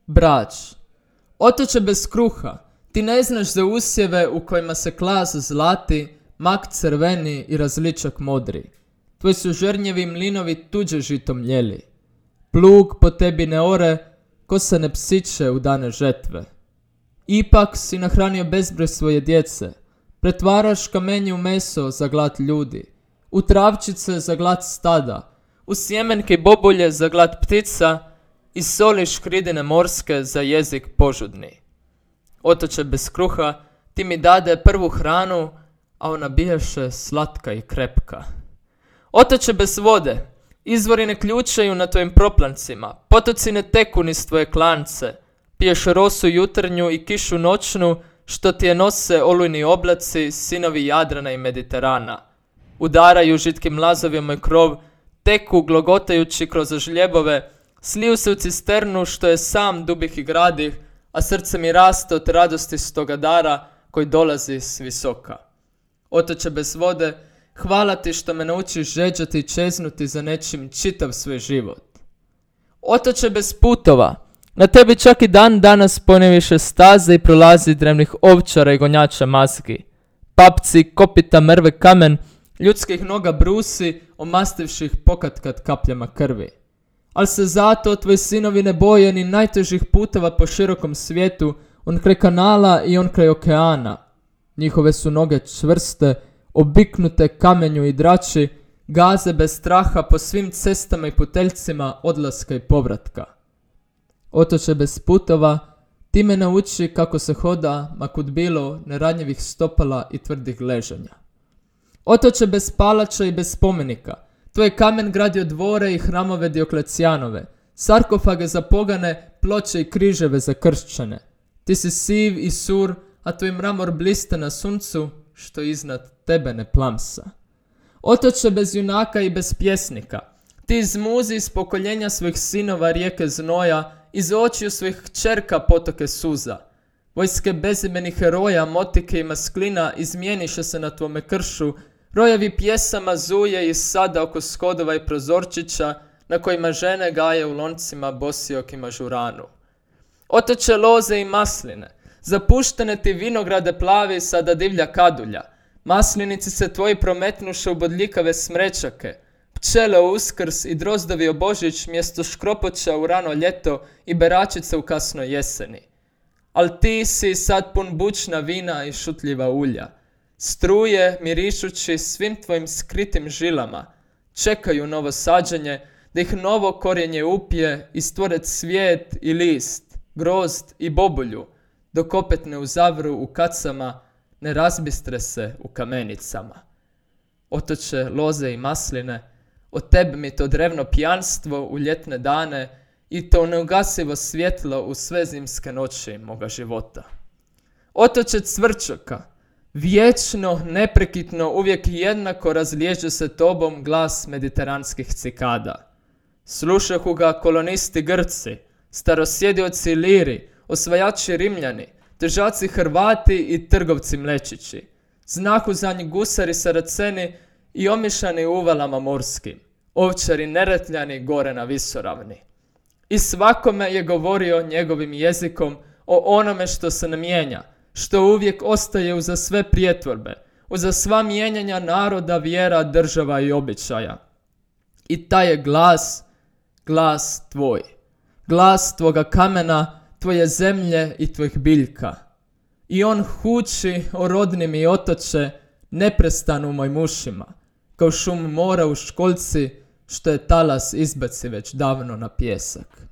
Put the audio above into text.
Brač. Otoče bez kruha, ti ne znaš za usjeve u kojima se klas zlati, mak crveni i različak modri. Tvoji su žernjevi mlinovi tuđe žito mljeli. Plug po tebi ne ore, ko se ne psiće u dane žetve. Ipak si nahranio bezbroj svoje djece. Pretvaraš kamenje u meso za glad ljudi, u travčice za glad stada, u sjemenke i bobulje za glad ptica i soliš hridine morske za jezik požudni. Otoče bez kruha, ti mi dade prvu hranu, a ona biješe slatka i krepka. Otoče bez vode, izvori ne ključaju na tvojim proplancima, potoci ne teku niz tvoje klance, piješ rosu jutarnju i kišu noćnu, što ti je nose olujni oblaci, sinovi Jadrana i Mediterana. Udaraju žitkim lazovima moj krov, teku glogotajući kroz žljebove, sliju se u cisternu što je sam dubih i gradih, a srce mi raste od radosti s toga dara koji dolazi s visoka. Otoče bez vode, hvala ti što me naučiš žeđati i čeznuti za nečim čitav svoj život. Otoče bez putova, na tebi čak i dan danas ponjeviše staze i prolazi drevnih ovčara i gonjača mazgi. Papci, kopita, mrve, kamen, ljudskih noga brusi, omastivših pokatkad kapljama krvi. Al se zato tvoji sinovi ne boje ni najtežih puteva po širokom svijetu, on kraj kanala i on kraj okeana. Njihove su noge čvrste, obiknute kamenju i drači, gaze bez straha po svim cestama i puteljcima odlaska i povratka. Otoče bez putova, ti me nauči kako se hoda, makud bilo neranjivih stopala i tvrdih ležanja. Otoče bez palača i bez spomenika, tvoj kamen gradio dvore i hramove Dioklecijanove, sarkofage za pogane, ploče i križeve za kršćane. Ti si siv i sur, a tvoj mramor bliste na suncu, što iznad tebe ne plamsa. Otoče bez junaka i bez pjesnika, ti izmuzi iz pokoljenja svojih sinova rijeke znoja, iz očiju svojih kćerka potoke suza. Vojske bezimenih heroja, motike i masklina izmijeniše se na tvome kršu, rojevi pjesama zuje iz sada oko skodova i prozorčića, na kojima žene gaje u loncima bosiokima žuranu. Otoče loze i masline, zapuštene ti vinograde plavi sada divlja kadulja, maslinici se tvoji prometnuše u bodljikave smrečake, pčele u Uskrs i drozdovi o Božić mjesto škropoća u rano ljeto i beračice u kasno jeseni. Al ti si sad pun bučna vina i šutljiva ulja. Struje, mirišući svim tvojim skritim žilama, čekaju novo sađenje, da ih novo korjenje upije i stvore cvijet i list, grozd i bobulju, dok opet ne uzavru u kacama, ne razbistre se u kamenicama. Otoče loze i masline, od tebe mi to drevno pijanstvo u ljetne dane i to neugasivo svjetlo u sve zimske noći moga života. Otoče cvrčaka, vječno, neprekitno, uvijek jednako razliježe se tobom glas mediteranskih cikada. Slušahu ga kolonisti Grci, starosjedioci Iliri, osvajači Rimljani, težaci Hrvati i trgovci mlečići. Znahu za njih gusari Saraceni i omišani uvalama morskim, ovčari Neretljani gore na visoravni. I svakome je govorio njegovim jezikom o onome što se ne mijenja, što uvijek ostaje uza sve prijetvorbe, uza sva mijenjanja naroda, vjera, država i običaja. I taj je glas tvoj, glas tvoga kamena, tvoje zemlje i tvojih biljka. I on huči o rodni mi otoče, neprestano u mojim ušima, kao šum mora u školjci, što je talas izbaci već davno na pjesak.